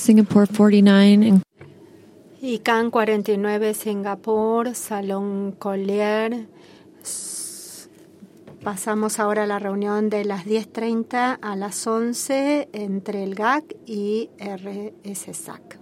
Singapore 49, and ICANN 49, Singapur, Salón Collier. Pasamos ahora a la reunión de las 10:30 a las 11 entre el GAC y RSSAC.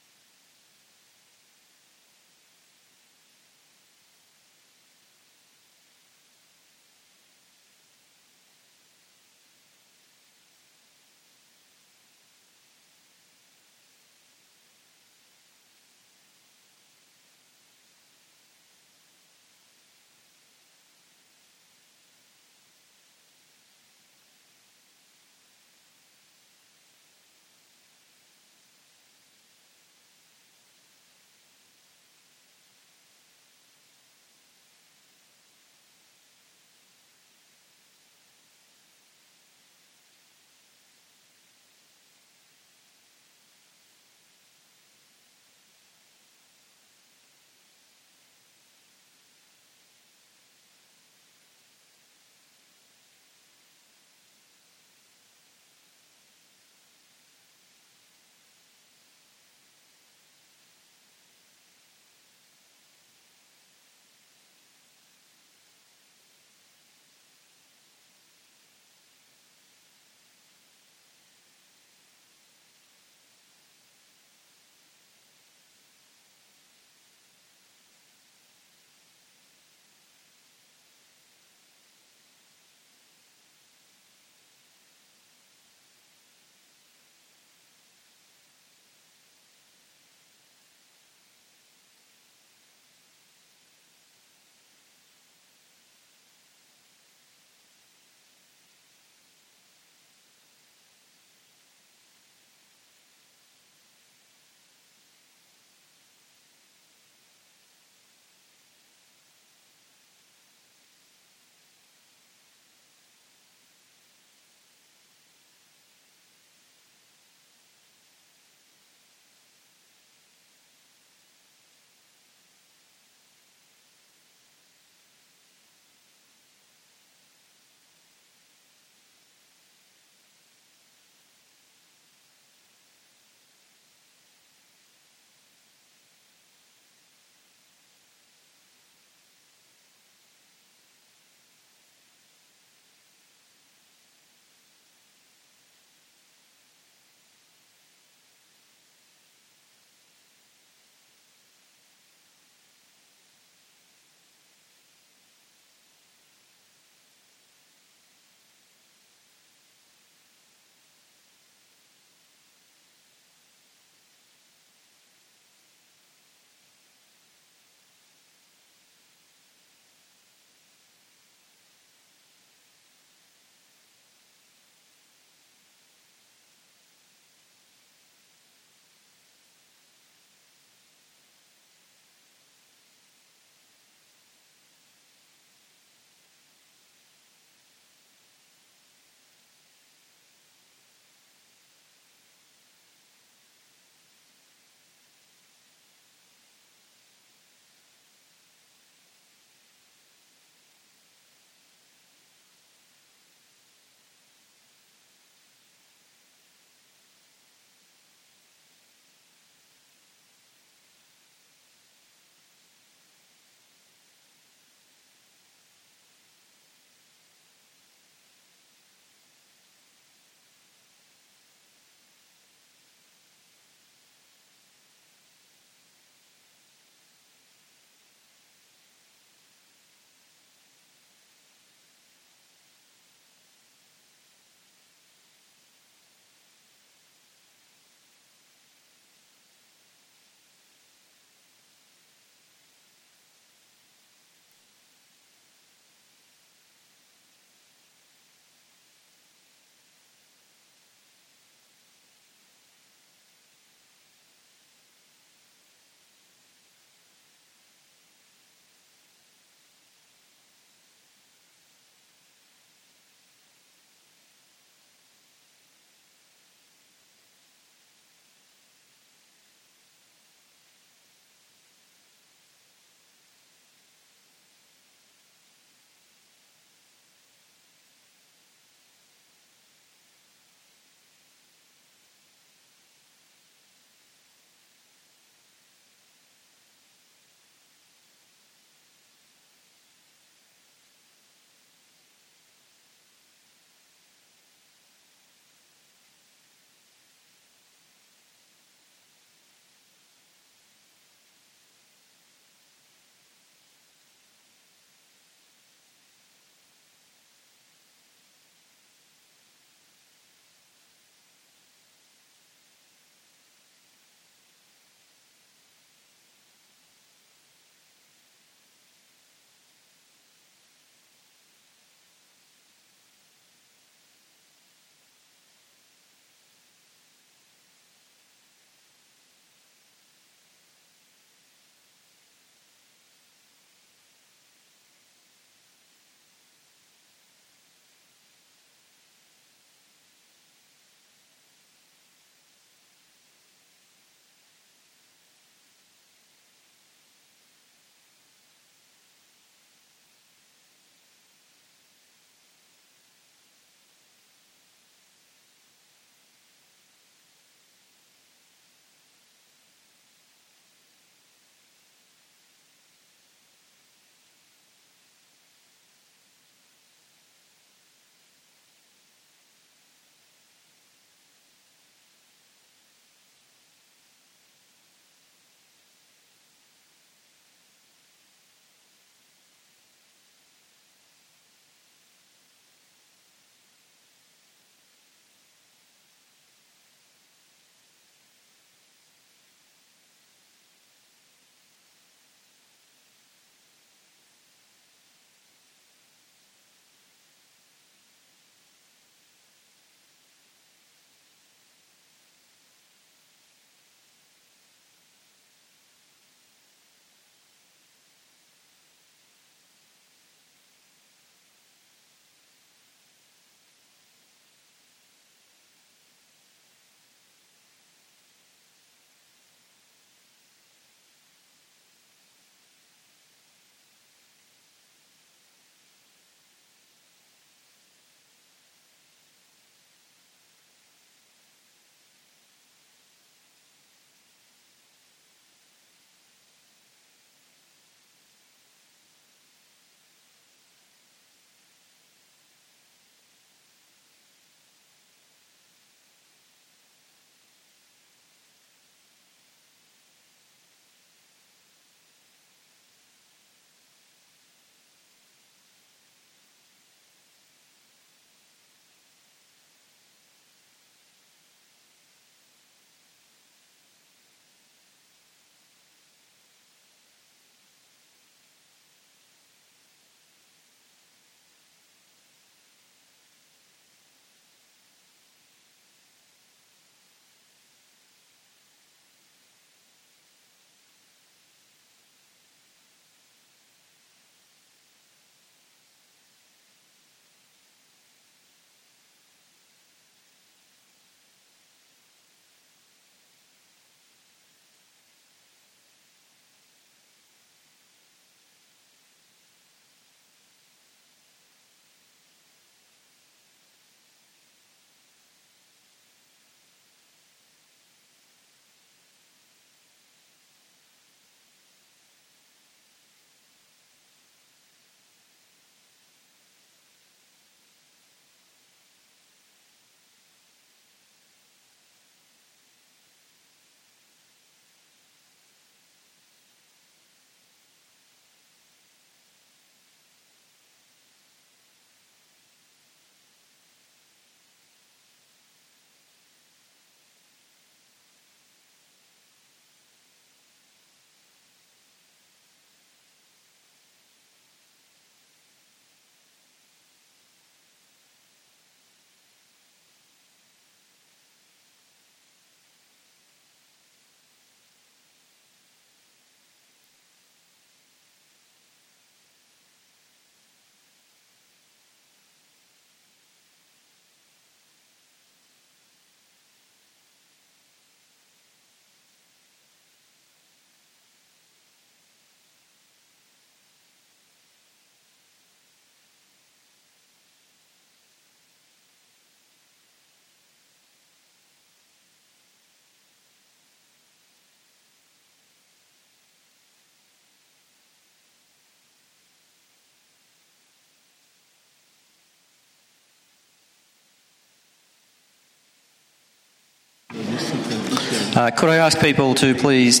Could I ask people to please...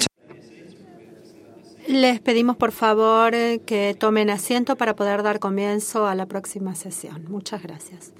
Les pedimos por favor que tomen asiento para poder dar comienzo a la próxima sesión. Muchas gracias.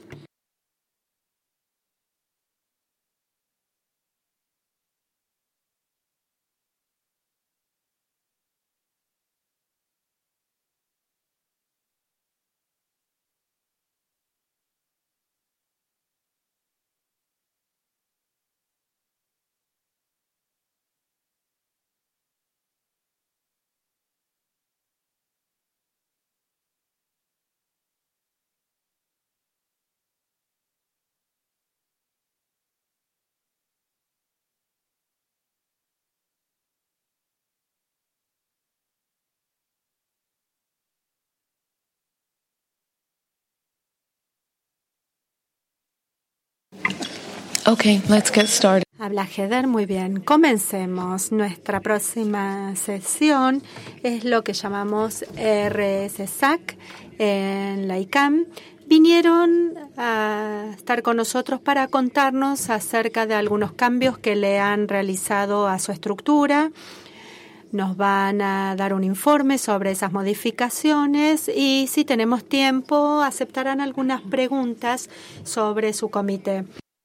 Okay, let's get started. Habla Heather, muy bien. Comencemos. Nuestra próxima sesión es lo que llamamos RSSAC en la ICANN. Vinieron a estar con nosotros para contarnos acerca de algunos cambios que le han realizado a su estructura. Nos van a dar un informe sobre esas modificaciones y, si tenemos tiempo, aceptarán algunas preguntas sobre su comité.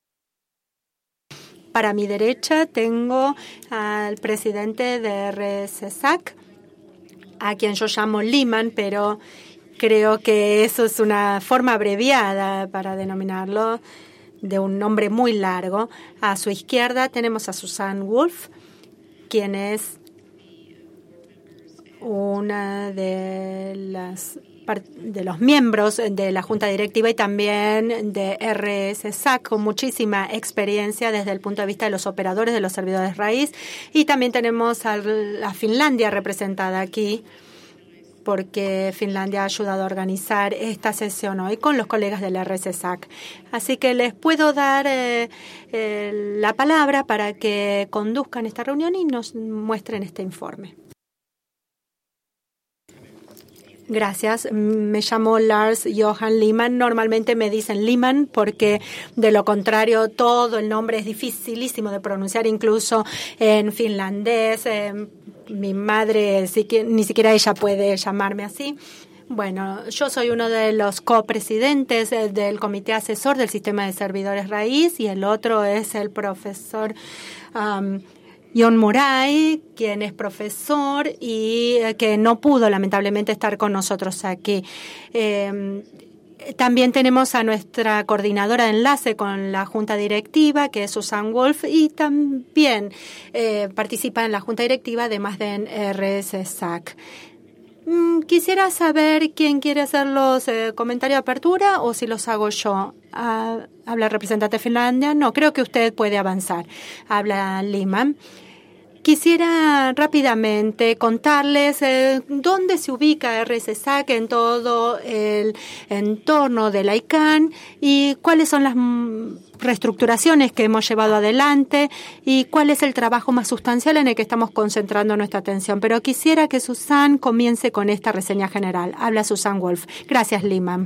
Para mi derecha tengo al presidente de RSSAC, a quien yo llamo Lyman, pero creo que eso es una forma abreviada para denominarlo, de un nombre muy largo. A su izquierda tenemos a Susan Wolf, quien es una de los miembros de la Junta Directiva y también de RSSAC, con muchísima experiencia desde el punto de vista de los operadores de los servidores raíz. Y también tenemos a Finlandia representada aquí, porque Finlandia ha ayudado a organizar esta sesión hoy con los colegas del RSSAC. Así que les puedo dar la palabra para que conduzcan esta reunión y nos muestren este informe. Gracias. Me llamo Lars Johan Lyman. Normalmente me dicen Lyman porque, de lo contrario, todo el nombre es dificilísimo de pronunciar, incluso en finlandés. Mi madre, ni siquiera ella puede llamarme así. Bueno, yo soy uno de los copresidentes del Comité Asesor del Sistema de Servidores Raíz y el otro es el profesor Jon Murai, quien es profesor y que no pudo lamentablemente estar con nosotros aquí. También tenemos a nuestra coordinadora de enlace con la Junta Directiva, que es Susan Wolf, y también participa en la Junta Directiva, además de en RSSAC. Quisiera saber quién quiere hacer los comentarios de apertura o si los hago yo. ¿Habla el representante de Finlandia? No, creo que usted puede avanzar. Habla Lyman. Quisiera rápidamente contarles dónde se ubica RSSAC en todo el entorno de la ICANN y cuáles son las reestructuraciones que hemos llevado adelante y cuál es el trabajo más sustancial en el que estamos concentrando nuestra atención. Pero quisiera que Susan comience con esta reseña general. Habla Susan Wolf. Gracias, Lyman.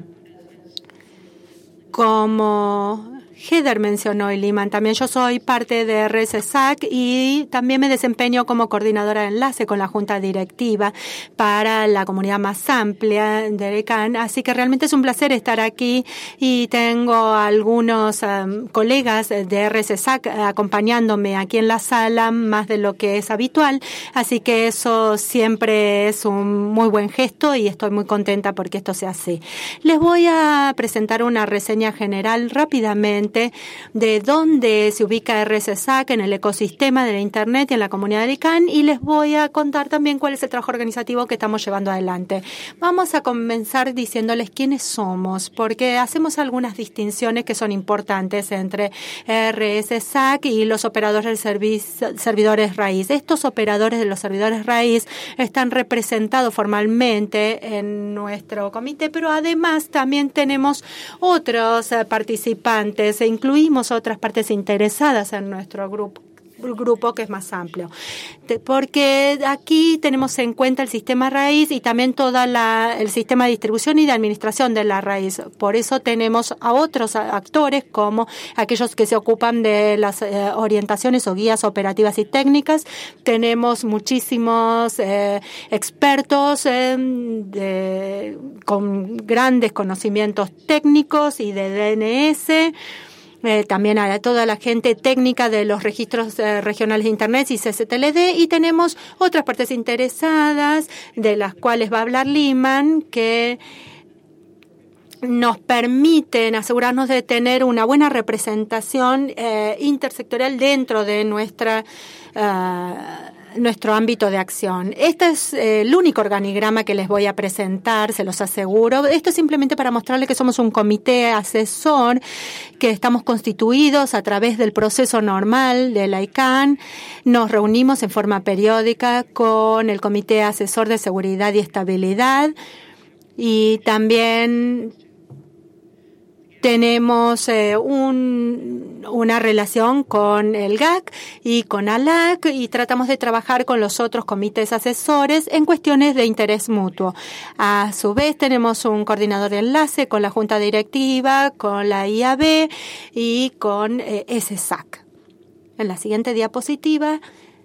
Como Heather mencionó y Lyman, también yo soy parte de RSSAC y también me desempeño como coordinadora de enlace con la Junta Directiva para la comunidad más amplia de ICANN. Así que realmente es un placer estar aquí y tengo algunos colegas de RSSAC acompañándome aquí en la sala, más de lo que es habitual. Así que eso siempre es un muy buen gesto y estoy muy contenta porque esto sea así. Les voy a presentar una reseña general rápidamente de dónde se ubica RSSAC en el ecosistema de la Internet y en la comunidad de ICANN, y les voy a contar también cuál es el trabajo organizativo que estamos llevando adelante. Vamos a comenzar diciéndoles quiénes somos, porque hacemos algunas distinciones que son importantes entre RSSAC y los operadores de servidores raíz. Estos operadores de los servidores raíz están representados formalmente en nuestro comité, pero además también tenemos otros participantes e incluimos otras partes interesadas en nuestro grupo. grupo que es más amplio. Porque aquí tenemos en cuenta el sistema raíz y también todo el sistema de distribución y de administración de la raíz. Por eso tenemos a otros actores como aquellos que se ocupan de las orientaciones o guías operativas y técnicas. Tenemos muchísimos expertos con grandes conocimientos técnicos y de DNS. También a toda la gente técnica de los registros regionales de Internet y CCTLD, y tenemos otras partes interesadas de las cuales va a hablar Lyman, que nos permiten asegurarnos de tener una buena representación intersectorial dentro de nuestro ámbito de acción. Este es el único organigrama que les voy a presentar, se los aseguro. Esto es simplemente para mostrarles que somos un comité asesor, que estamos constituidos a través del proceso normal de la ICANN. Nos reunimos en forma periódica con el Comité Asesor de Seguridad y Estabilidad, y también tenemos una relación con el GAC y con ALAC, y tratamos de trabajar con los otros comités asesores en cuestiones de interés mutuo. A su vez, tenemos un coordinador de enlace con la Junta Directiva, con la IAB y con SSAC. En la siguiente diapositiva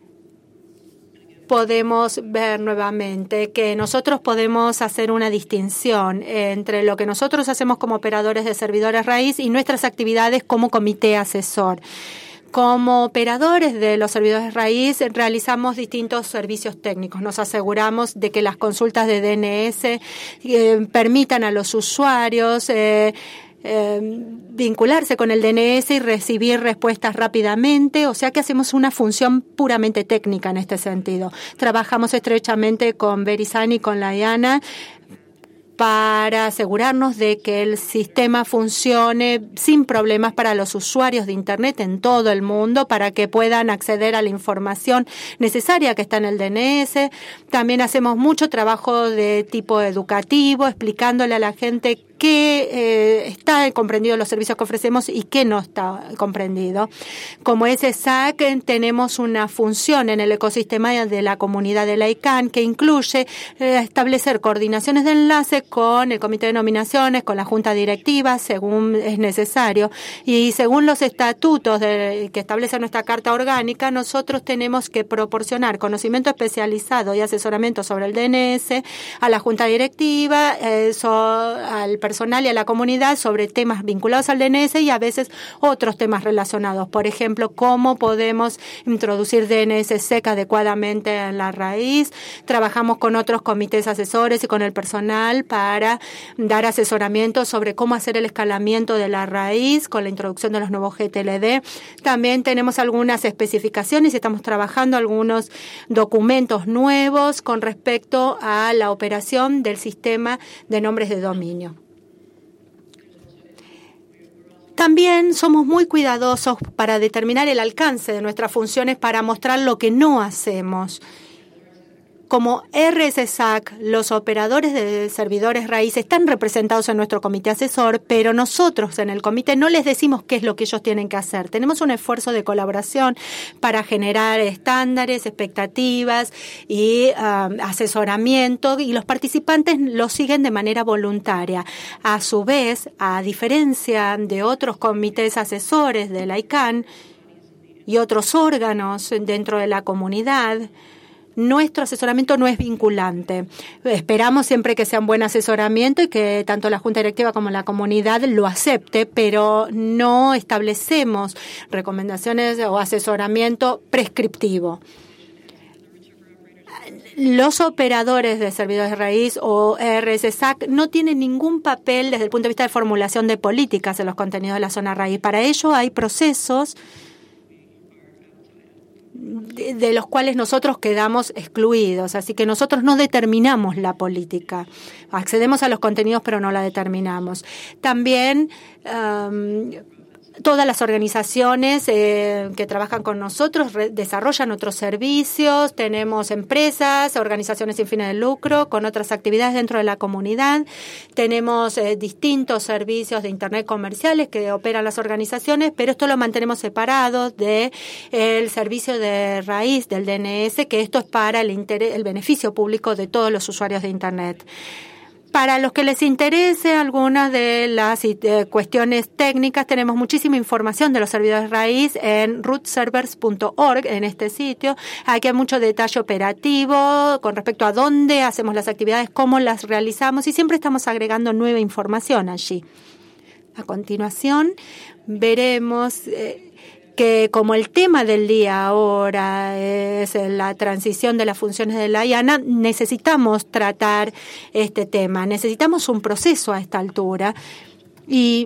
podemos ver nuevamente que nosotros podemos hacer una distinción entre lo que nosotros hacemos como operadores de servidores raíz y nuestras actividades como comité asesor. Como operadores de los servidores raíz realizamos distintos servicios técnicos. Nos aseguramos de que las consultas de DNS permitan a los usuarios vincularse con el DNS y recibir respuestas rápidamente, o sea que hacemos una función puramente técnica en este sentido. Trabajamos estrechamente con VeriSign y con la IANA para asegurarnos de que el sistema funcione sin problemas para los usuarios de Internet en todo el mundo, para que puedan acceder a la información necesaria que está en el DNS. También hacemos mucho trabajo de tipo educativo, explicándole a la gente qué está comprendido en los servicios que ofrecemos y qué no está comprendido. Como SSAC, tenemos una función en el ecosistema de la comunidad de la ICANN que incluye establecer coordinaciones de enlace con el comité de nominaciones, con la junta directiva, según es necesario. Y según los estatutos que establece nuestra Carta Orgánica, nosotros tenemos que proporcionar conocimiento especializado y asesoramiento sobre el DNS a la junta directiva, al personal y a la comunidad sobre temas vinculados al DNS y a veces otros temas relacionados. Por ejemplo, cómo podemos introducir DNSSEC adecuadamente en la raíz. Trabajamos con otros comités asesores y con el personal para dar asesoramiento sobre cómo hacer el escalamiento de la raíz con la introducción de los nuevos GTLD. También tenemos algunas especificaciones y estamos trabajando algunos documentos nuevos con respecto a la operación del sistema de nombres de dominio. También somos muy cuidadosos para determinar el alcance de nuestras funciones, para mostrar lo que no hacemos. Como RSSAC, los operadores de servidores raíz están representados en nuestro comité asesor, pero nosotros en el comité no les decimos qué es lo que ellos tienen que hacer. Tenemos un esfuerzo de colaboración para generar estándares, expectativas y asesoramiento, y los participantes lo siguen de manera voluntaria. A su vez, a diferencia de otros comités asesores de la ICANN y otros órganos dentro de la comunidad, nuestro asesoramiento no es vinculante. Esperamos siempre que sea un buen asesoramiento y que tanto la Junta Directiva como la comunidad lo acepte, pero no establecemos recomendaciones o asesoramiento prescriptivo. Los operadores de servidores de raíz o RSSAC no tienen ningún papel desde el punto de vista de formulación de políticas en los contenidos de la zona raíz. Para ello hay procesos de los cuales nosotros quedamos excluidos. Así que nosotros no determinamos la política. Accedemos a los contenidos, pero no la determinamos. También Todas las organizaciones que trabajan con nosotros desarrollan otros servicios. Tenemos empresas, organizaciones sin fines de lucro con otras actividades dentro de la comunidad. Tenemos distintos servicios de Internet comerciales que operan las organizaciones, pero esto lo mantenemos separado del servicio de raíz del DNS, que esto es para el beneficio público de todos los usuarios de Internet. Para los que les interese algunas de las cuestiones técnicas, tenemos muchísima información de los servidores raíz en rootservers.org, en este sitio. Aquí hay mucho detalle operativo con respecto a dónde hacemos las actividades, cómo las realizamos, y siempre estamos agregando nueva información allí. A continuación, veremos que como el tema del día ahora es la transición de las funciones de la IANA, necesitamos tratar este tema, necesitamos un proceso a esta altura, y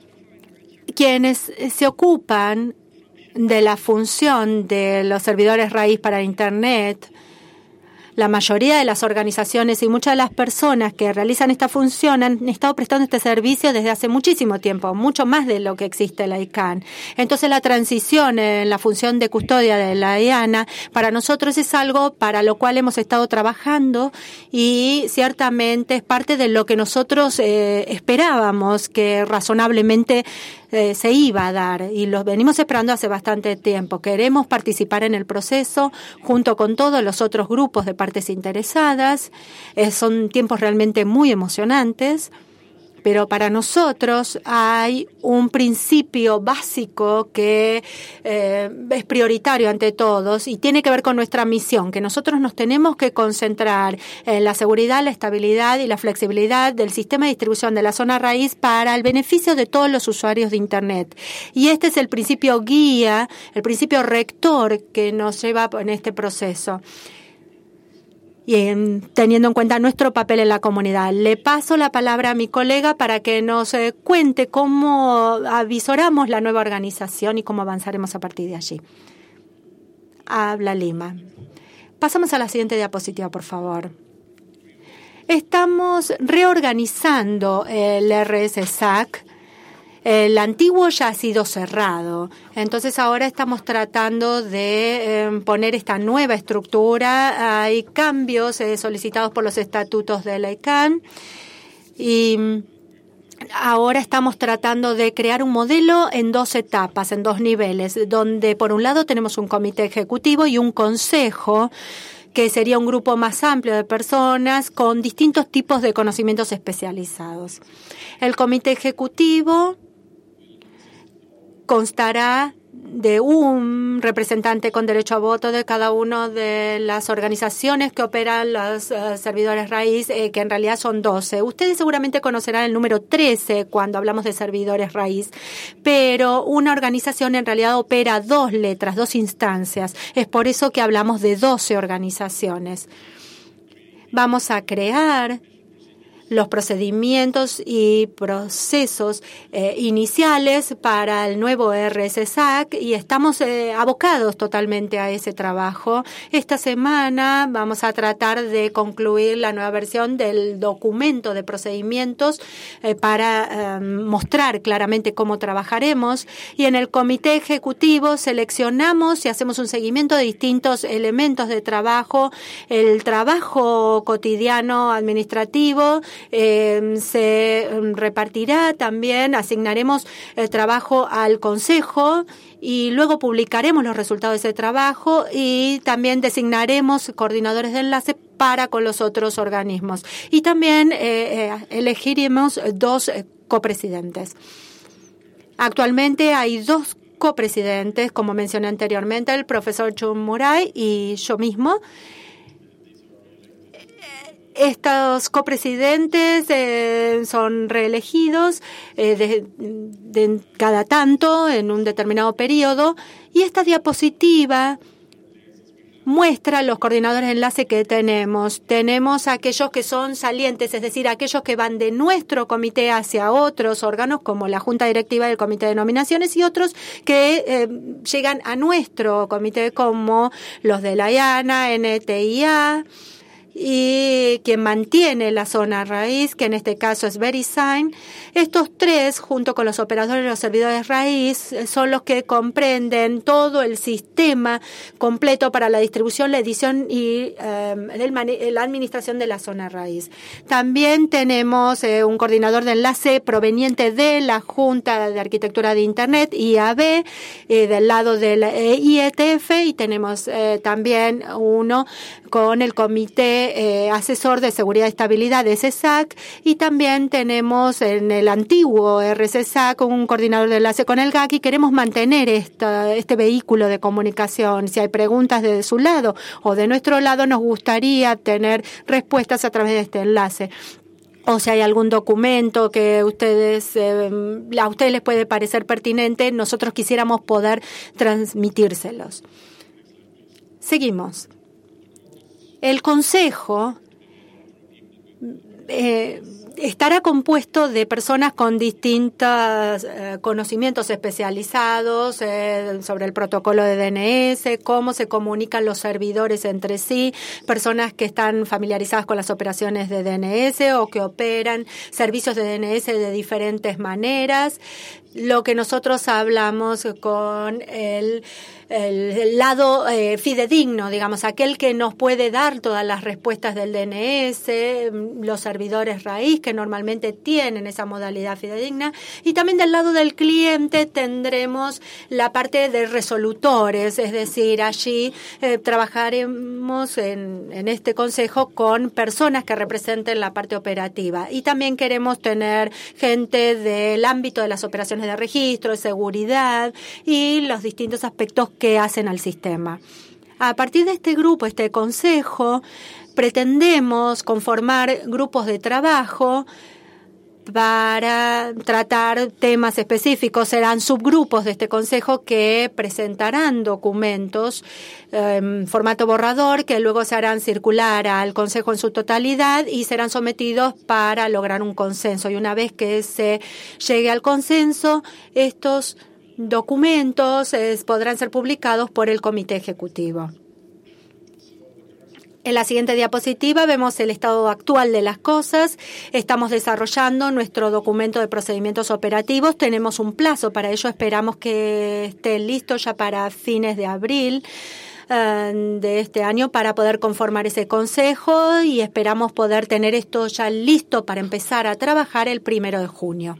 quienes se ocupan de la función de los servidores raíz para Internet, la mayoría de las organizaciones y muchas de las personas que realizan esta función han estado prestando este servicio desde hace muchísimo tiempo, mucho más de lo que existe la ICANN. Entonces, la transición en la función de custodia de la IANA para nosotros es algo para lo cual hemos estado trabajando, y ciertamente es parte de lo que nosotros esperábamos que razonablemente se iba a dar, y los venimos esperando hace bastante tiempo. Queremos participar en el proceso junto con todos los otros grupos de partes interesadas. Son tiempos realmente muy emocionantes, pero para nosotros hay un principio básico que es prioritario ante todos y tiene que ver con nuestra misión, que nosotros nos tenemos que concentrar en la seguridad, la estabilidad y la flexibilidad del sistema de distribución de la zona raíz para el beneficio de todos los usuarios de Internet. Y este es el principio guía, el principio rector que nos lleva en este proceso, y teniendo en cuenta nuestro papel en la comunidad. Le paso la palabra a mi colega para que nos cuente cómo avisoramos la nueva organización y cómo avanzaremos a partir de allí. Habla Lima. Pasamos a la siguiente diapositiva, por favor. Estamos reorganizando el RSSAC. El antiguo ya ha sido cerrado, entonces ahora estamos tratando de poner esta nueva estructura. Hay cambios solicitados por los estatutos de la ICANN, y ahora estamos tratando de crear un modelo en 2 etapas, en 2 niveles, donde por un lado tenemos un comité ejecutivo y un consejo, que sería un grupo más amplio de personas con distintos tipos de conocimientos especializados. El comité ejecutivo constará de un representante con derecho a voto de cada una de las organizaciones que operan los servidores raíz, que en realidad son 12. Ustedes seguramente conocerán el número 13 cuando hablamos de servidores raíz, pero una organización en realidad opera 2 letras, 2 instancias. Es por eso que hablamos de 12 organizaciones. Vamos a crear los procedimientos y procesos iniciales para el nuevo RSSAC, y estamos abocados totalmente a ese trabajo. Esta semana vamos a tratar de concluir la nueva versión del documento de procedimientos para mostrar claramente cómo trabajaremos, y en el comité ejecutivo seleccionamos y hacemos un seguimiento de distintos elementos de trabajo. El trabajo cotidiano administrativo se repartirá también, asignaremos el trabajo al Consejo y luego publicaremos los resultados de ese trabajo, y también designaremos coordinadores de enlace para con los otros organismos, y también elegiremos 2 copresidentes. Actualmente hay 2 copresidentes, como mencioné anteriormente, el profesor Jun Murai y yo mismo. Estos copresidentes son reelegidos de cada tanto en un determinado periodo, y esta diapositiva muestra los coordinadores de enlace que tenemos. Tenemos aquellos que son salientes, es decir, aquellos que van de nuestro comité hacia otros órganos, como la Junta Directiva del Comité de Nominaciones, y otros que llegan a nuestro comité, como los de la IANA, NTIA, y quien mantiene la zona raíz, que en este caso es VeriSign. Estos tres, junto con los operadores de los servidores raíz, son los que comprenden todo el sistema completo para la distribución, la edición y la administración de la zona raíz. También tenemos un coordinador de enlace proveniente de la Junta de Arquitectura de Internet, IAB, del lado del IETF, y tenemos también uno con el Comité Asesor de Seguridad y Estabilidad de SESAC, y también tenemos en el antiguo RSSAC un coordinador de enlace con el GAC, y queremos mantener este vehículo de comunicación. Si hay preguntas de su lado o de nuestro lado, nos gustaría tener respuestas a través de este enlace. O si hay algún documento que a ustedes les puede parecer pertinente, nosotros quisiéramos poder transmitírselos. Seguimos. El Consejo estará compuesto de personas con distintos conocimientos especializados sobre el protocolo de DNS, cómo se comunican los servidores entre sí, personas que están familiarizadas con las operaciones de DNS o que operan servicios de DNS de diferentes maneras. Lo que nosotros hablamos con el lado fidedigno, digamos, aquel que nos puede dar todas las respuestas del DNS, los servidores raíz que normalmente tienen esa modalidad fidedigna, y también del lado del cliente tendremos la parte de resolutores, es decir, allí trabajaremos en este consejo con personas que representen la parte operativa, y también queremos tener gente del ámbito de las operaciones de registro, de seguridad y los distintos aspectos que hacen al sistema. A partir de este grupo, este consejo, pretendemos conformar grupos de trabajo para tratar temas específicos. Serán subgrupos de este consejo que presentarán documentos en formato borrador que luego se harán circular al consejo en su totalidad y serán sometidos para lograr un consenso. Y una vez que se llegue al consenso, estos documentos podrán ser publicados por el comité ejecutivo. En la siguiente diapositiva vemos el estado actual de las cosas. Estamos desarrollando nuestro documento de procedimientos operativos. Tenemos un plazo para ello. Esperamos que esté listo ya para fines de abril de este año para poder conformar ese consejo, y esperamos poder tener esto ya listo para empezar a trabajar el 1 de junio.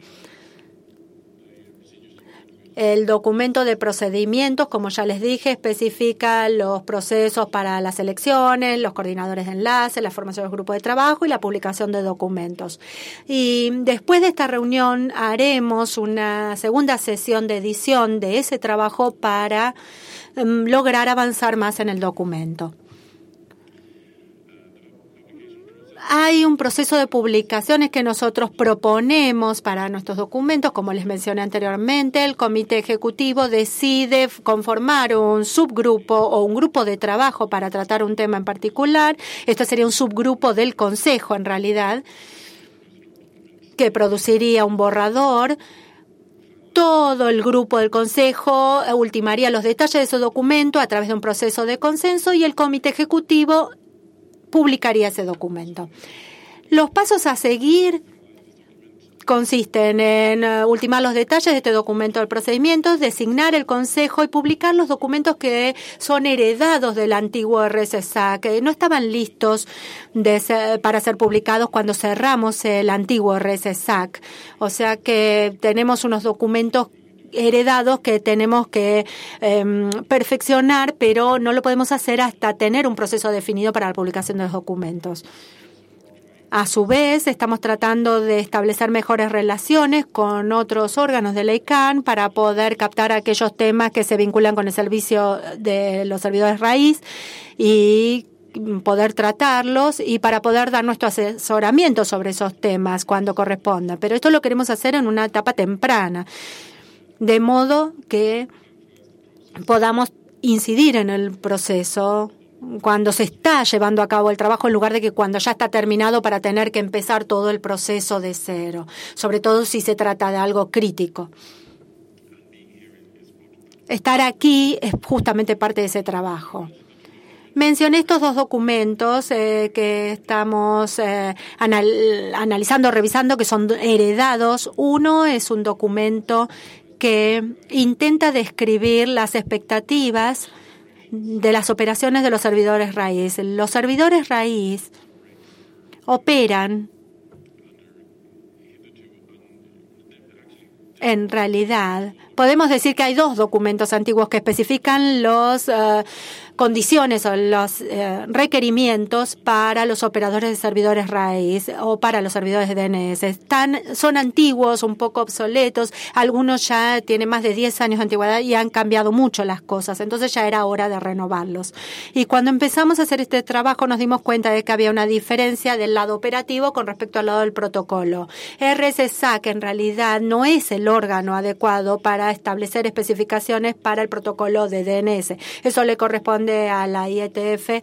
El documento de procedimientos, como ya les dije, especifica los procesos para las elecciones, los coordinadores de enlace, la formación de los grupos de trabajo y la publicación de documentos. Y después de esta reunión haremos una segunda sesión de edición de ese trabajo para lograr avanzar más en el documento. Hay un proceso de publicaciones que nosotros proponemos para nuestros documentos. Como les mencioné anteriormente, el comité ejecutivo decide conformar un subgrupo o un grupo de trabajo para tratar un tema en particular. Esto sería un subgrupo del consejo, en realidad, que produciría un borrador. Todo el grupo del consejo ultimaría los detalles de su documento a través de un proceso de consenso, y el comité ejecutivo publicaría ese documento. Los pasos a seguir consisten en ultimar los detalles de este documento del procedimiento, designar el consejo y publicar los documentos que son heredados del antiguo RSSAC, que no estaban listos para ser publicados cuando cerramos el antiguo RSSAC. O sea que tenemos unos documentos heredados que tenemos que perfeccionar, pero no lo podemos hacer hasta tener un proceso definido para la publicación de los documentos. A su vez, estamos tratando de establecer mejores relaciones con otros órganos de la ICANN para poder captar aquellos temas que se vinculan con el servicio de los servidores raíz y poder tratarlos, y para poder dar nuestro asesoramiento sobre esos temas cuando corresponda. Pero esto lo queremos hacer en una etapa temprana, de modo que podamos incidir en el proceso cuando se está llevando a cabo el trabajo, en lugar de que cuando ya está terminado para tener que empezar todo el proceso de cero, sobre todo si se trata de algo crítico. Estar aquí es justamente parte de ese trabajo. Mencioné estos dos documentos que estamos analizando, revisando, que son heredados. Uno es un documento que intenta describir las expectativas de las operaciones de los servidores raíz. Los servidores raíz operan en realidad. Podemos decir que hay dos documentos antiguos que especifican las condiciones o los requerimientos para los operadores de servidores raíz o para los servidores de DNS. Son antiguos, un poco obsoletos, algunos ya tienen más de 10 años de antigüedad y han cambiado mucho las cosas, entonces ya era hora de renovarlos. Y cuando empezamos a hacer este trabajo nos dimos cuenta de que había una diferencia del lado operativo con respecto al lado del protocolo. RSSAC en realidad no es el órgano adecuado para establecer especificaciones para el protocolo de DNS. Eso le corresponde a la IETF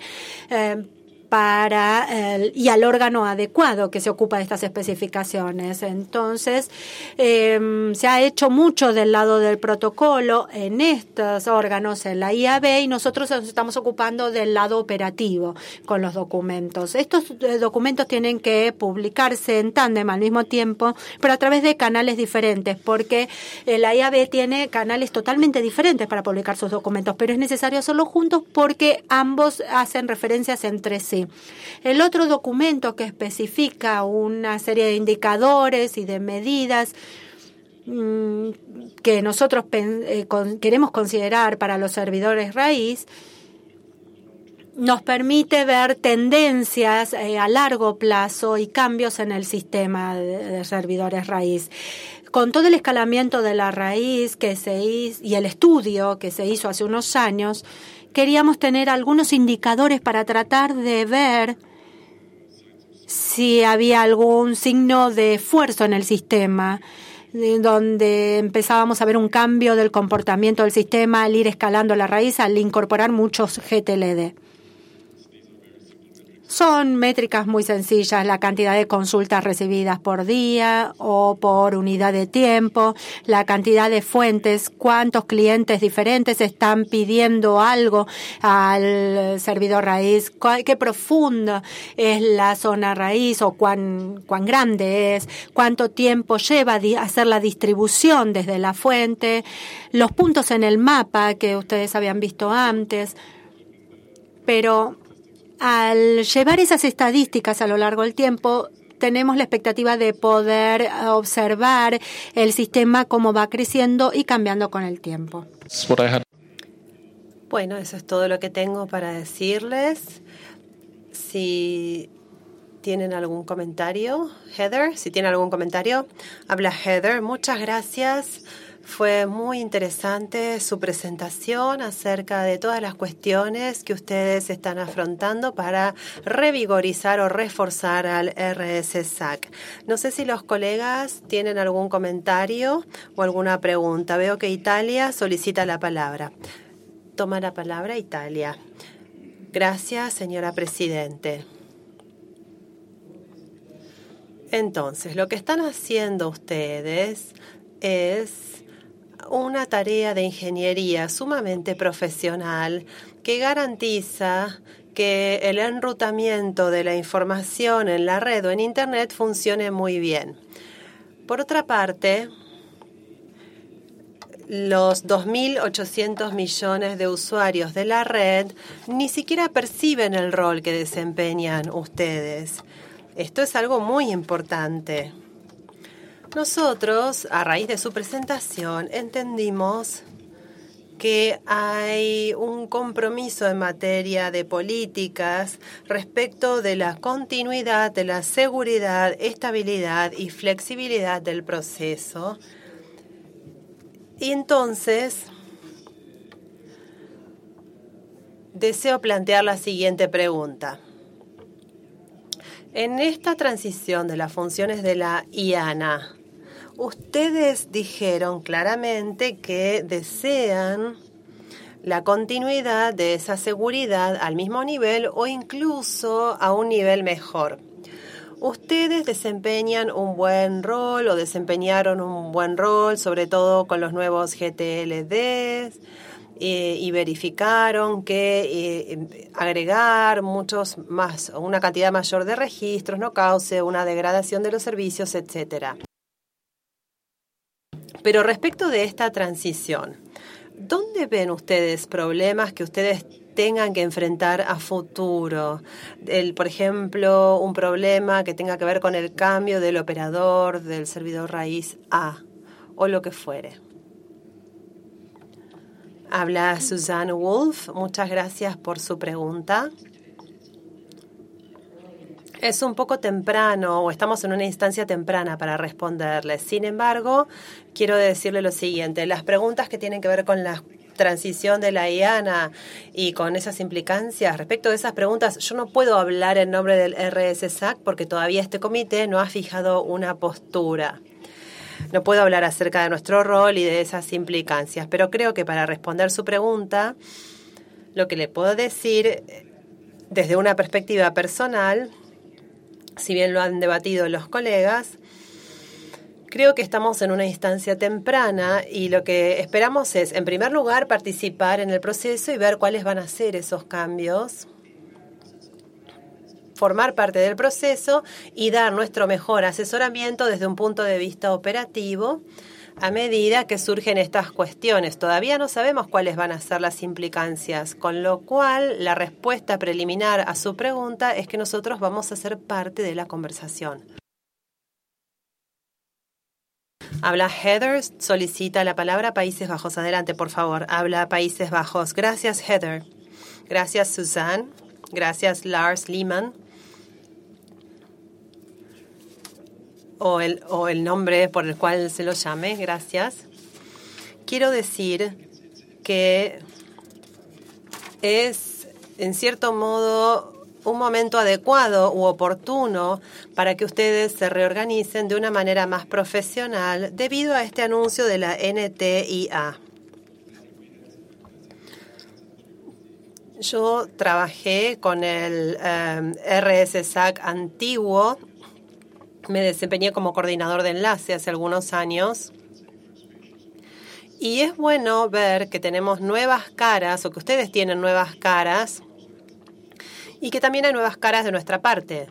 y al órgano adecuado que se ocupa de estas especificaciones. Entonces, se ha hecho mucho del lado del protocolo en estos órganos, en la IAB, y nosotros nos estamos ocupando del lado operativo con los documentos. Estos documentos tienen que publicarse en tándem al mismo tiempo, pero a través de canales diferentes, porque la IAB tiene canales totalmente diferentes para publicar sus documentos, pero es necesario hacerlo juntos porque ambos hacen referencias entre sí. El otro documento que especifica una serie de indicadores y de medidas que nosotros queremos considerar para los servidores raíz nos permite ver tendencias a largo plazo y cambios en el sistema de servidores raíz. Con todo el escalamiento de la raíz que se hizo y el estudio que se hizo hace unos años, queríamos tener algunos indicadores para tratar de ver si había algún signo de esfuerzo en el sistema, donde empezábamos a ver un cambio del comportamiento del sistema al ir escalando la raíz, al incorporar muchos GTLD. Son métricas muy sencillas, la cantidad de consultas recibidas por día o por unidad de tiempo, la cantidad de fuentes, cuántos clientes diferentes están pidiendo algo al servidor raíz, qué profunda es la zona raíz o cuán grande es, cuánto tiempo lleva a hacer la distribución desde la fuente, los puntos en el mapa que ustedes habían visto antes, pero al llevar esas estadísticas a lo largo del tiempo, tenemos la expectativa de poder observar el sistema cómo va creciendo y cambiando con el tiempo. Bueno, eso es todo lo que tengo para decirles. Si tienen algún comentario, Heather, si tienen algún comentario, habla Heather. Muchas gracias. Fue muy interesante su presentación acerca de todas las cuestiones que ustedes están afrontando para revigorizar o reforzar al RSSAC. No sé si los colegas tienen algún comentario o alguna pregunta. Veo que Italia solicita la palabra. Toma la palabra Italia. Gracias, señora Presidente. Entonces, lo que están haciendo ustedes es una tarea de ingeniería sumamente profesional que garantiza que el enrutamiento de la información en la red o en Internet funcione muy bien. Por otra parte, los 2.800 millones de usuarios de la red ni siquiera perciben el rol que desempeñan ustedes. Esto es algo muy importante. Nosotros, a raíz de su presentación, entendimos que hay un compromiso en materia de políticas respecto de la continuidad, de la seguridad, estabilidad y flexibilidad del proceso. Y entonces, deseo plantear la siguiente pregunta. En esta transición de las funciones de la IANA, ustedes dijeron claramente que desean la continuidad de esa seguridad al mismo nivel o incluso a un nivel mejor. Ustedes desempeñan un buen rol o desempeñaron un buen rol, sobre todo con los nuevos GTLDs, y verificaron que agregar una cantidad mayor de registros no cause una degradación de los servicios, etcétera. Pero respecto de esta transición, ¿dónde ven ustedes problemas que ustedes tengan que enfrentar a futuro? Por ejemplo, un problema que tenga que ver con el cambio del operador del servidor raíz A o lo que fuere. Habla Suzanne Wolf. Muchas gracias por su pregunta. Es un poco temprano o estamos en una instancia temprana para responderle. Sin embargo, quiero decirle lo siguiente. Las preguntas que tienen que ver con la transición de la IANA y con esas implicancias, respecto de esas preguntas, yo no puedo hablar en nombre del RSSAC porque todavía este comité no ha fijado una postura. No puedo hablar acerca de nuestro rol y de esas implicancias, pero creo que para responder su pregunta, lo que le puedo decir desde una perspectiva personal, si bien lo han debatido los colegas, creo que estamos en una instancia temprana y lo que esperamos es, en primer lugar, participar en el proceso y ver cuáles van a ser esos cambios, formar parte del proceso y dar nuestro mejor asesoramiento desde un punto de vista operativo a medida que surgen estas cuestiones. Todavía no sabemos cuáles van a ser las implicancias, con lo cual la respuesta preliminar a su pregunta es que nosotros vamos a ser parte de la conversación. Habla Heather, solicita la palabra Países Bajos. Adelante, por favor. Habla Países Bajos. Gracias, Heather. Gracias, Suzanne. Gracias, Lars Lehmann. O el nombre por el cual se lo llame, gracias. Quiero decir que es, en cierto modo, un momento adecuado u oportuno para que ustedes se reorganicen de una manera más profesional debido a este anuncio de la NTIA. Yo trabajé con el RSSAC antiguo. Me desempeñé como coordinador de enlace hace algunos años. Y es bueno ver que tenemos nuevas caras o que ustedes tienen nuevas caras y que también hay nuevas caras de nuestra parte.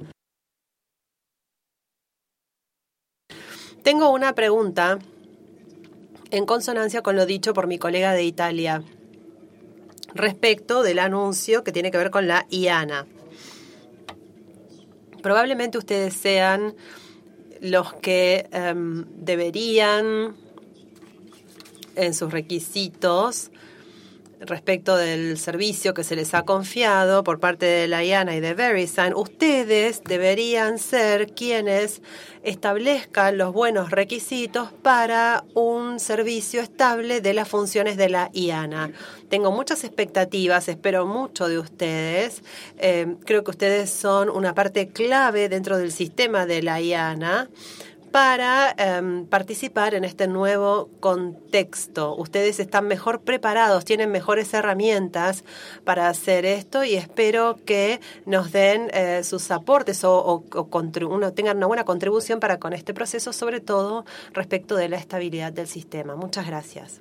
Tengo una pregunta en consonancia con lo dicho por mi colega de Italia respecto del anuncio que tiene que ver con la IANA. Probablemente ustedes sean los que deberían, en sus requisitos, respecto del servicio que se les ha confiado por parte de la IANA y de VeriSign, ustedes deberían ser quienes establezcan los buenos requisitos para un servicio estable de las funciones de la IANA. Tengo muchas expectativas, espero mucho de ustedes. Creo que ustedes son una parte clave dentro del sistema de la IANA para participar en este nuevo contexto. Ustedes están mejor preparados, tienen mejores herramientas para hacer esto y espero que nos den sus aportes o tengan una buena contribución para con este proceso, sobre todo respecto de la estabilidad del sistema. Muchas gracias.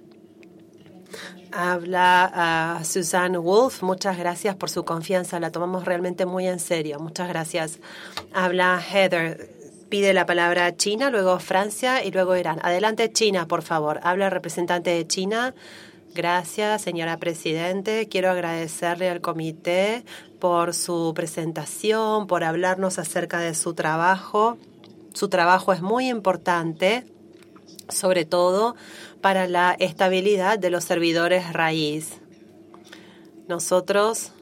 Habla Suzanne Wolf. Muchas gracias por su confianza. La tomamos realmente muy en serio. Muchas gracias. Habla Heather. Pide la palabra China, luego Francia y luego Irán. Adelante, China, por favor. Habla el representante de China. Gracias, señora Presidente. Quiero agradecerle al comité por su presentación, por hablarnos acerca de su trabajo. Su trabajo es muy importante, sobre todo para la estabilidad de los servidores raíz. Nosotros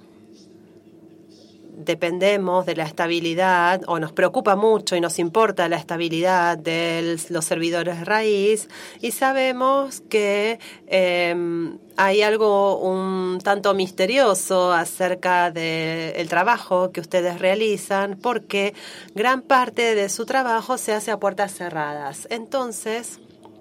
dependemos de la estabilidad, o nos preocupa mucho y nos importa la estabilidad de los servidores raíz, y sabemos que hay algo un tanto misterioso acerca del trabajo que ustedes realizan, porque gran parte de su trabajo se hace a puertas cerradas. Entonces,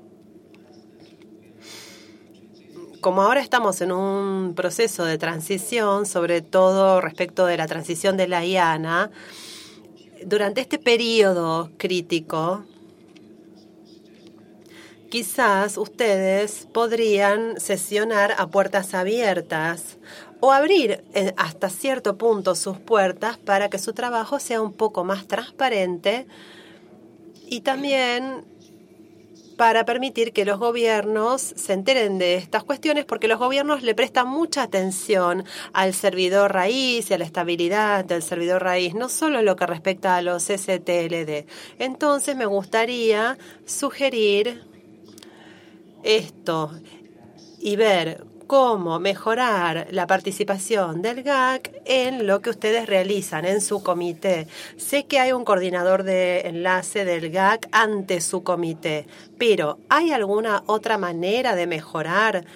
como ahora estamos en un proceso de transición, sobre todo respecto de la transición de la IANA, durante este periodo crítico, quizás ustedes podrían sesionar a puertas abiertas o abrir hasta cierto punto sus puertas para que su trabajo sea un poco más transparente y también para permitir que los gobiernos se enteren de estas cuestiones, porque los gobiernos le prestan mucha atención al servidor raíz y a la estabilidad del servidor raíz, no solo en lo que respecta a los STLD. Entonces me gustaría sugerir esto y ver cómo mejorar la participación del GAC en lo que ustedes realizan en su comité. Sé que hay un coordinador de enlace del GAC ante su comité, pero ¿hay alguna otra manera de mejorar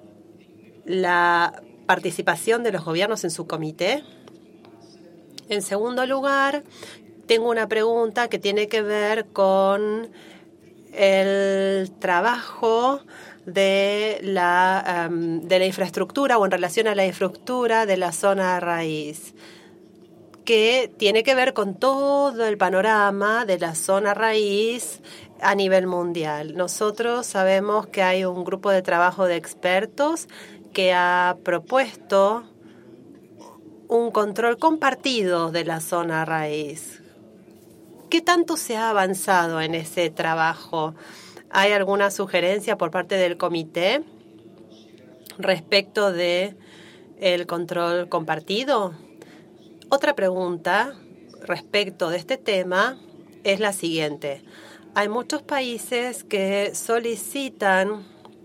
la participación de los gobiernos en su comité? En segundo lugar, tengo una pregunta que tiene que ver con el trabajo de la infraestructura o en relación a la infraestructura de la zona raíz, que tiene que ver con todo el panorama de la zona raíz a nivel mundial. Nosotros sabemos que hay un grupo de trabajo de expertos que ha propuesto un control compartido de la zona raíz. ¿Qué tanto se ha avanzado en ese trabajo? ¿Hay alguna sugerencia por parte del comité respecto de el control compartido? Otra pregunta respecto de este tema es la siguiente. Hay muchos países que solicitan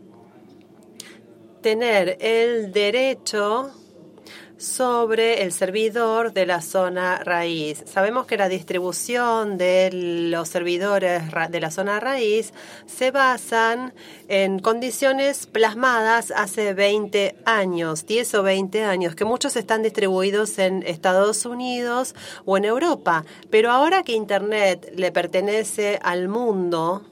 tener el derecho sobre el servidor de la zona raíz. Sabemos que la distribución de los servidores de la zona raíz se basan en condiciones plasmadas hace 20 años, 10 o 20 años, que muchos están distribuidos en Estados Unidos o en Europa. Pero ahora que Internet le pertenece al mundo,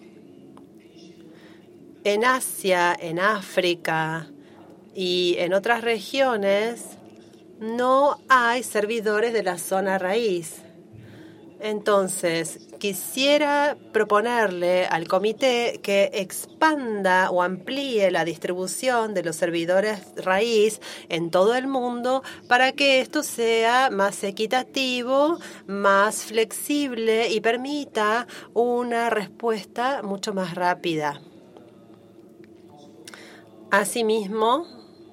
en Asia, en África y en otras regiones, no hay servidores de la zona raíz. Entonces, quisiera proponerle al comité que expanda o amplíe la distribución de los servidores raíz en todo el mundo para que esto sea más equitativo, más flexible y permita una respuesta mucho más rápida. Asimismo,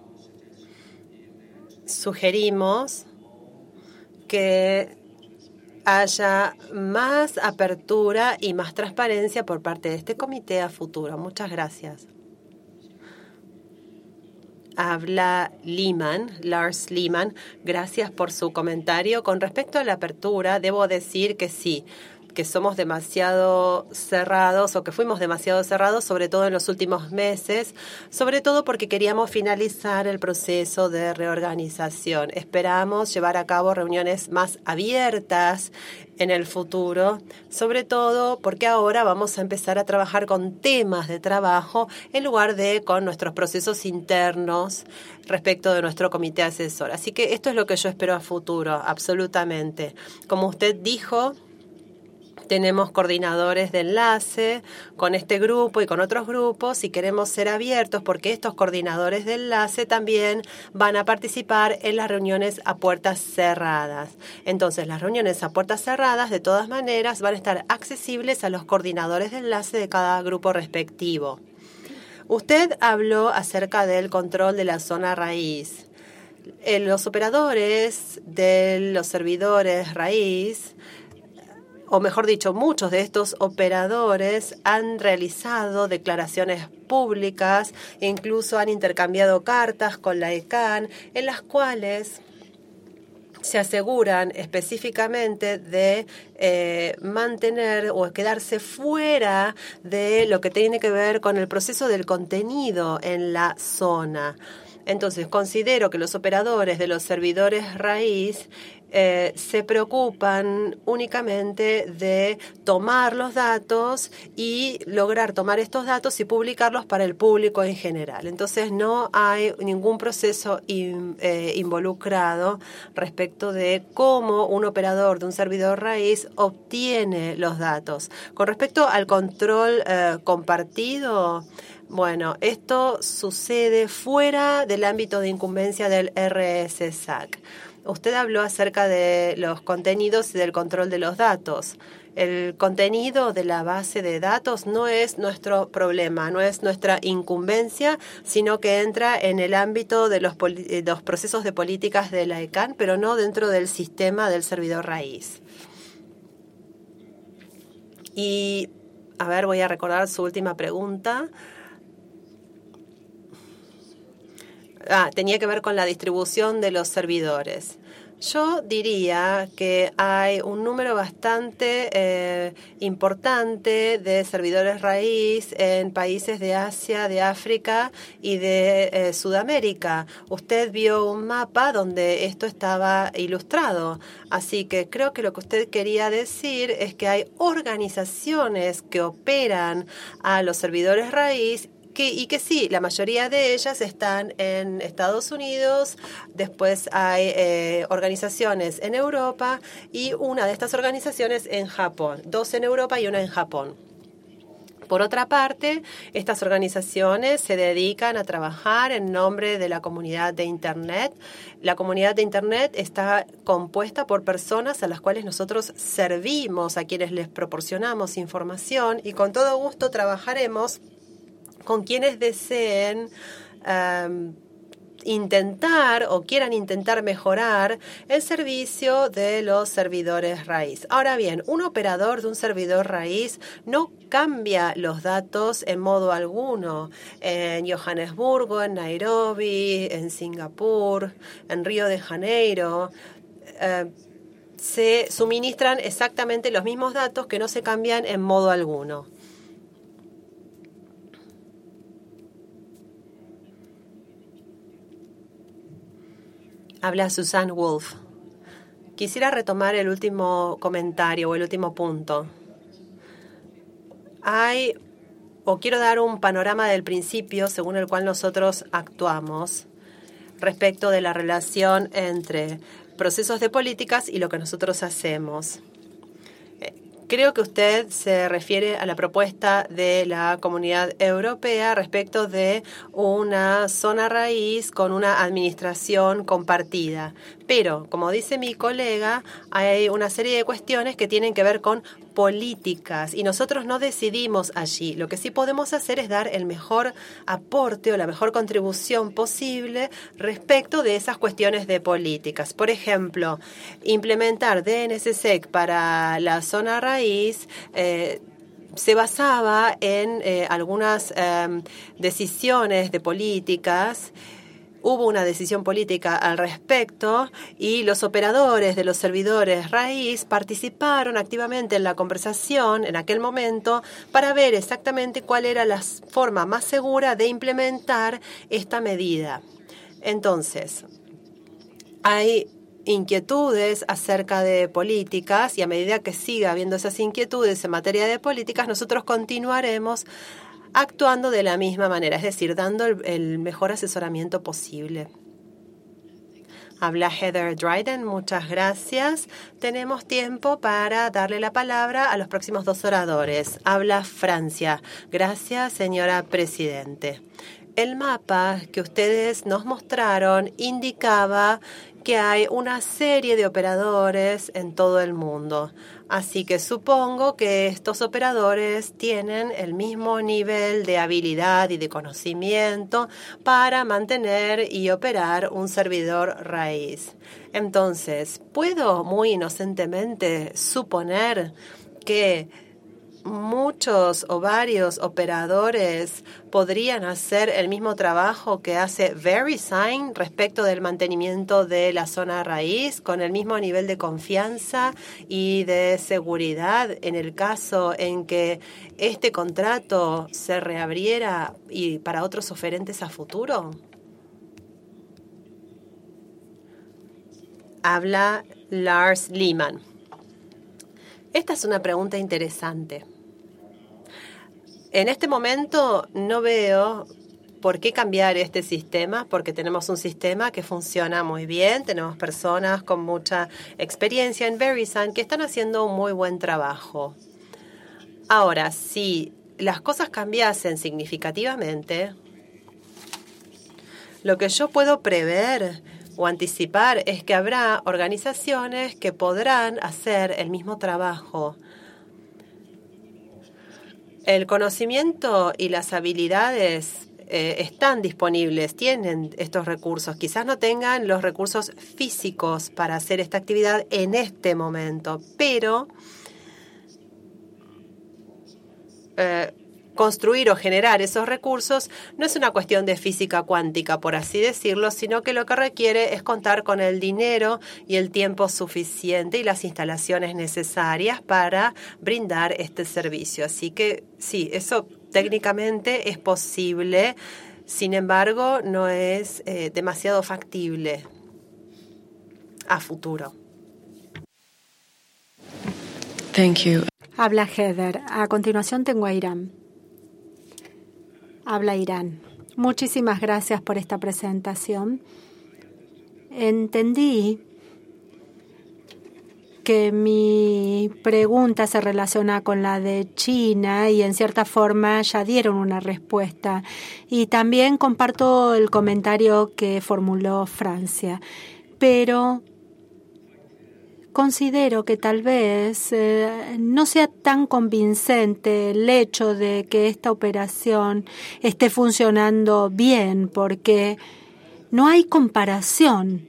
sugerimos que haya más apertura y más transparencia por parte de este comité a futuro. Muchas gracias. Habla Lars Lehmann. Gracias por su comentario. Con respecto a la apertura, debo decir que sí, que somos demasiado cerrados o que fuimos demasiado cerrados, sobre todo en los últimos meses, sobre todo porque queríamos finalizar el proceso de reorganización. Esperamos llevar a cabo reuniones más abiertas en el futuro, sobre todo porque ahora vamos a empezar a trabajar con temas de trabajo en lugar de con nuestros procesos internos respecto de nuestro comité asesor. Así que esto es lo que yo espero a futuro, absolutamente. Como usted dijo, tenemos coordinadores de enlace con este grupo y con otros grupos y queremos ser abiertos porque estos coordinadores de enlace también van a participar en las reuniones a puertas cerradas. Entonces, las reuniones a puertas cerradas, de todas maneras, van a estar accesibles a los coordinadores de enlace de cada grupo respectivo. Usted habló acerca del control de la zona raíz. Los operadores de los servidores raíz, o mejor dicho, muchos de estos operadores han realizado declaraciones públicas e incluso han intercambiado cartas con la ECAN en las cuales se aseguran específicamente de mantener o quedarse fuera de lo que tiene que ver con el proceso del contenido en la zona. Entonces, considero que los operadores de los servidores raíz se preocupan únicamente de tomar los datos y lograr tomar estos datos y publicarlos para el público en general. Entonces, no hay ningún proceso involucrado respecto de cómo un operador de un servidor raíz obtiene los datos. Con respecto al control compartido, bueno, esto sucede fuera del ámbito de incumbencia del RSSAC. Usted habló acerca de los contenidos y del control de los datos. El contenido de la base de datos no es nuestro problema, no es nuestra incumbencia, sino que entra en el ámbito de los procesos de políticas de la ECAN, pero no dentro del sistema del servidor raíz. Y, a ver, voy a recordar su última pregunta. Tenía que ver con la distribución de los servidores. Yo diría que hay un número bastante importante de servidores raíz en países de Asia, de África y de Sudamérica. Usted vio un mapa donde esto estaba ilustrado. Así que creo que lo que usted quería decir es que hay organizaciones que operan a los servidores raíz y que sí, la mayoría de ellas están en Estados Unidos, después hay organizaciones en Europa y una de estas organizaciones en Japón, 2 en Europa y una en Japón. Por otra parte, estas organizaciones se dedican a trabajar en nombre de la comunidad de Internet. La comunidad de Internet está compuesta por personas a las cuales nosotros servimos, a quienes les proporcionamos información y con todo gusto trabajaremos con quienes deseen intentar o quieran intentar mejorar el servicio de los servidores raíz. Ahora bien, un operador de un servidor raíz no cambia los datos en modo alguno. En Johannesburgo, en Nairobi, en Singapur, en Río de Janeiro, se suministran exactamente los mismos datos que no se cambian en modo alguno. Habla Susan Wolf. Quisiera retomar el último comentario o el último punto. Quiero dar un panorama del principio según el cual nosotros actuamos respecto de la relación entre procesos de políticas y lo que nosotros hacemos. Creo que usted se refiere a la propuesta de la Comunidad Europea respecto de una zona raíz con una administración compartida. Pero, como dice mi colega, hay una serie de cuestiones que tienen que ver con políticas y nosotros no decidimos allí. Lo que sí podemos hacer es dar el mejor aporte o la mejor contribución posible respecto de esas cuestiones de políticas. Por ejemplo, implementar DNSSEC para la zona raíz se basaba en algunas decisiones de políticas. Hubo una decisión política al respecto y los operadores de los servidores raíz participaron activamente en la conversación en aquel momento para ver exactamente cuál era la forma más segura de implementar esta medida. Entonces, hay inquietudes acerca de políticas y a medida que siga habiendo esas inquietudes en materia de políticas, nosotros continuaremos actuando de la misma manera, es decir, dando el mejor asesoramiento posible. Habla Heather Dryden, muchas gracias. Tenemos tiempo para darle la palabra a los próximos 2 oradores. Habla Francia. Gracias, señora Presidente. El mapa que ustedes nos mostraron indicaba que hay una serie de operadores en todo el mundo. Así que supongo que estos operadores tienen el mismo nivel de habilidad y de conocimiento para mantener y operar un servidor raíz. Entonces, ¿puedo muy inocentemente suponer que muchos o varios operadores podrían hacer el mismo trabajo que hace VeriSign respecto del mantenimiento de la zona raíz con el mismo nivel de confianza y de seguridad en el caso en que este contrato se reabriera y para otros oferentes a futuro? Habla Lars Lehmann. Esta es una pregunta interesante. En este momento no veo por qué cambiar este sistema, porque tenemos un sistema que funciona muy bien, tenemos personas con mucha experiencia en VeriSign que están haciendo un muy buen trabajo. Ahora, si las cosas cambiasen significativamente, lo que yo puedo prever o anticipar es que habrá organizaciones que podrán hacer el mismo trabajo. El conocimiento y las habilidades están disponibles, tienen estos recursos. Quizás no tengan los recursos físicos para hacer esta actividad en este momento, pero construir o generar esos recursos no es una cuestión de física cuántica, por así decirlo, sino que lo que requiere es contar con el dinero y el tiempo suficiente y las instalaciones necesarias para brindar este servicio. Así que sí, eso técnicamente es posible, sin embargo, no es demasiado factible a futuro. Thank you. Habla Heather. A continuación tengo a Irán. Habla Irán. Muchísimas gracias por esta presentación. Entendí que mi pregunta se relaciona con la de China y en cierta forma ya dieron una respuesta. Y también comparto el comentario que formuló Francia. Pero considero que tal vez no sea tan convincente el hecho de que esta operación esté funcionando bien, porque no hay comparación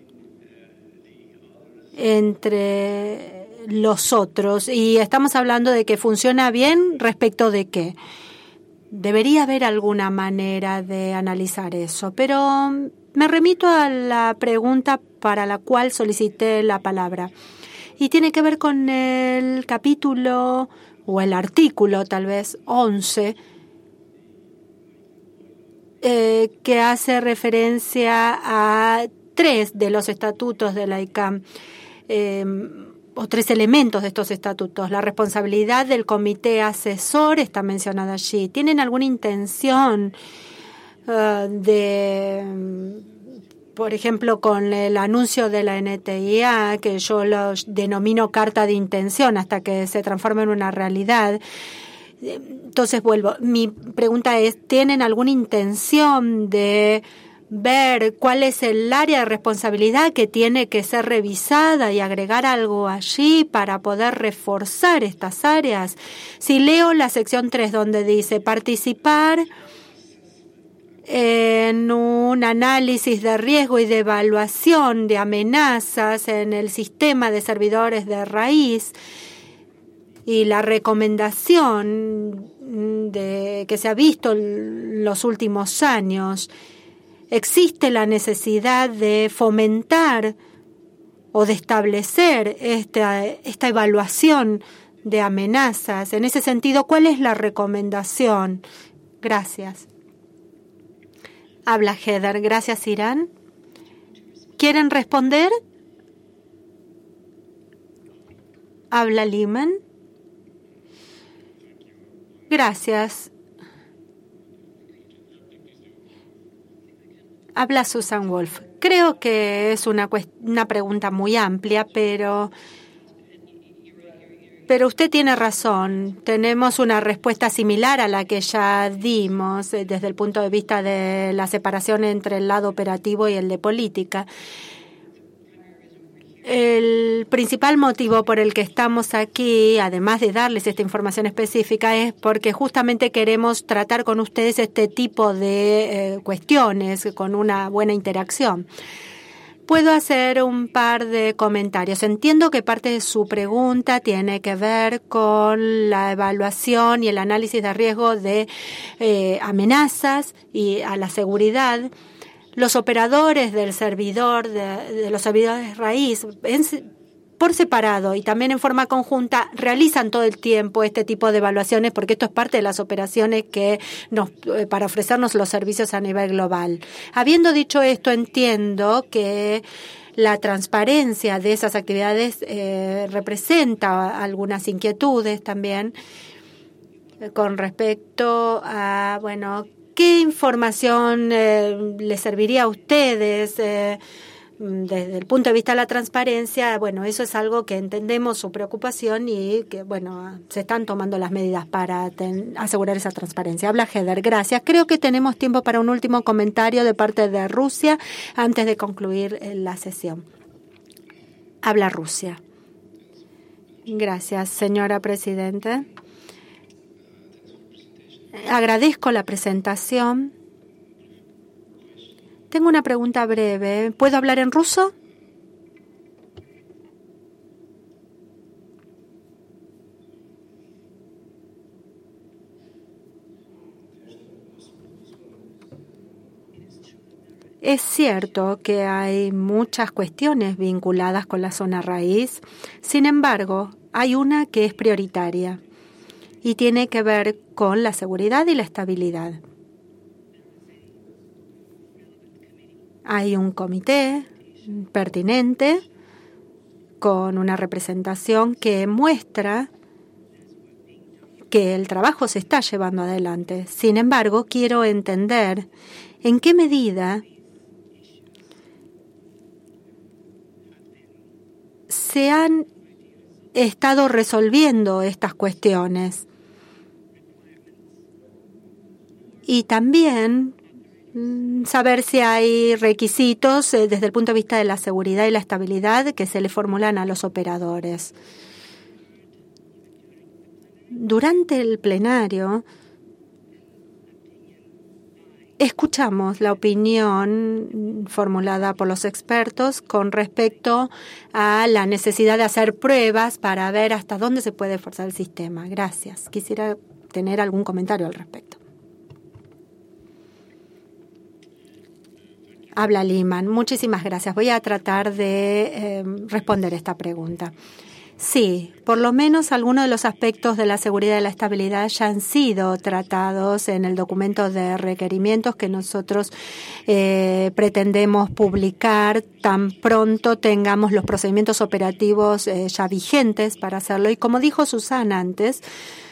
entre los otros. Y estamos hablando de que funciona bien respecto de qué. Debería haber alguna manera de analizar eso, pero me remito a la pregunta para la cual solicité la palabra. Y tiene que ver con el capítulo o el artículo, tal vez, 11, que hace referencia a 3 de los estatutos de la ICAM, o 3 elementos de estos estatutos. La responsabilidad del comité asesor está mencionada allí. ¿Tienen alguna intención por ejemplo, con el anuncio de la NTIA, que yo lo denomino carta de intención hasta que se transforme en una realidad? Entonces vuelvo. Mi pregunta es, ¿tienen alguna intención de ver cuál es el área de responsabilidad que tiene que ser revisada y agregar algo allí para poder reforzar estas áreas? Si leo la sección 3 donde dice participar en un análisis de riesgo y de evaluación de amenazas en el sistema de servidores de raíz y la recomendación que se ha visto en los últimos años, existe la necesidad de fomentar o de establecer esta evaluación de amenazas. En ese sentido, ¿cuál es la recomendación? Gracias. Habla Heather. Gracias, Irán. ¿Quieren responder? Habla Lehmann. Gracias. Habla Susan Wolf. Creo que es una pregunta muy amplia, pero usted tiene razón. Tenemos una respuesta similar a la que ya dimos desde el punto de vista de la separación entre el lado operativo y el de política. El principal motivo por el que estamos aquí, además de darles esta información específica, es porque justamente queremos tratar con ustedes este tipo de cuestiones con una buena interacción. Puedo hacer un par de comentarios. Entiendo que parte de su pregunta tiene que ver con la evaluación y el análisis de riesgo de amenazas y a la seguridad. Los operadores del servidor, de los servidores raíz, por separado y también en forma conjunta, realizan todo el tiempo este tipo de evaluaciones porque esto es parte de las operaciones para ofrecernos los servicios a nivel global. Habiendo dicho esto, entiendo que la transparencia de esas actividades representa algunas inquietudes también con respecto a, bueno, ¿qué información les serviría a ustedes desde el punto de vista de la transparencia? Bueno, eso es algo que entendemos su preocupación y que, bueno, se están tomando las medidas para asegurar esa transparencia. Habla Heather, gracias. Creo que tenemos tiempo para un último comentario de parte de Rusia antes de concluir la sesión. Habla Rusia. Gracias, señora Presidenta. Agradezco la presentación. Tengo una pregunta breve. ¿Puedo hablar en ruso? Es cierto que hay muchas cuestiones vinculadas con la zona raíz. Sin embargo, hay una que es prioritaria y tiene que ver con la seguridad y la estabilidad. Hay un comité pertinente con una representación que muestra que el trabajo se está llevando adelante. Sin embargo, quiero entender en qué medida se han estado resolviendo estas cuestiones. Y también saber si hay requisitos desde el punto de vista de la seguridad y la estabilidad que se le formulan a los operadores. Durante el plenario escuchamos la opinión formulada por los expertos con respecto a la necesidad de hacer pruebas para ver hasta dónde se puede forzar el sistema. Gracias. Quisiera tener algún comentario al respecto. Habla Lyman. Muchísimas gracias. Voy a tratar de responder esta pregunta. Sí, por lo menos algunos de los aspectos de la seguridad y la estabilidad ya han sido tratados en el documento de requerimientos que nosotros pretendemos publicar tan pronto tengamos los procedimientos operativos ya vigentes para hacerlo. Y como dijo Susana antes,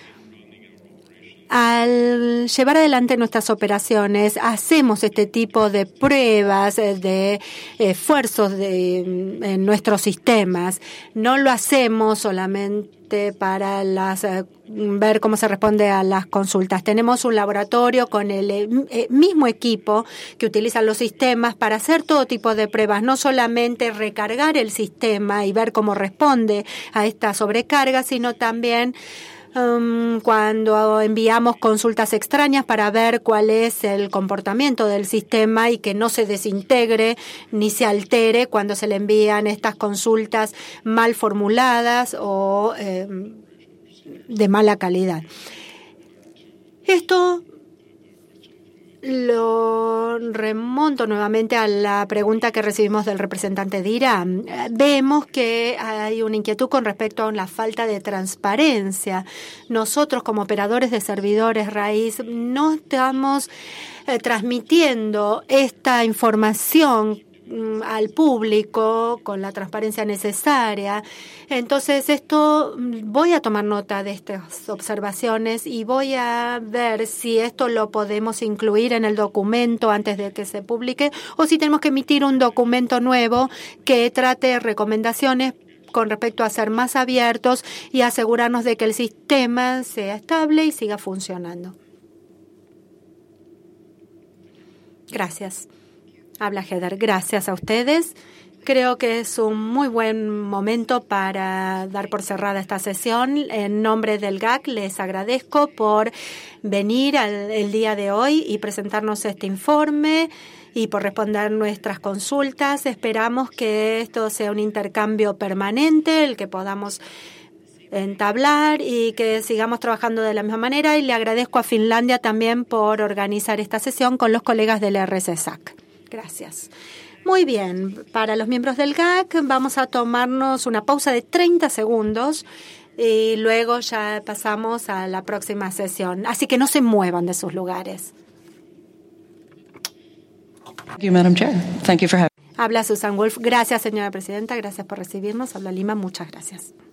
al llevar adelante nuestras operaciones, hacemos este tipo de pruebas, de esfuerzos en nuestros sistemas. No lo hacemos solamente para ver cómo se responde a las consultas. Tenemos un laboratorio con el mismo equipo que utiliza los sistemas para hacer todo tipo de pruebas, no solamente recargar el sistema y ver cómo responde a esta sobrecarga, sino también cuando enviamos consultas extrañas para ver cuál es el comportamiento del sistema y que no se desintegre ni se altere cuando se le envían estas consultas mal formuladas o de mala calidad. Esto lo remonto nuevamente a la pregunta que recibimos del representante de Irán. Vemos que hay una inquietud con respecto a la falta de transparencia. Nosotros, como operadores de servidores raíz, no estamos transmitiendo esta información al público con la transparencia necesaria. Entonces, voy a tomar nota de estas observaciones y voy a ver si esto lo podemos incluir en el documento antes de que se publique o si tenemos que emitir un documento nuevo que trate recomendaciones con respecto a ser más abiertos y asegurarnos de que el sistema sea estable y siga funcionando. Gracias. Habla Heather. Gracias a ustedes. Creo que es un muy buen momento para dar por cerrada esta sesión. En nombre del GAC les agradezco por venir el día de hoy y presentarnos este informe y por responder nuestras consultas. Esperamos que esto sea un intercambio permanente, el que podamos entablar y que sigamos trabajando de la misma manera. Y le agradezco a Finlandia también por organizar esta sesión con los colegas del RSSAC. Gracias. Muy bien, para los miembros del GAC vamos a tomarnos una pausa de 30 segundos y luego ya pasamos a la próxima sesión. Así que no se muevan de sus lugares. Thank you, Madam Chair. Thank you for having Habla Susan Wolf. Gracias, señora presidenta. Gracias por recibirnos. Habla Lima. Muchas gracias.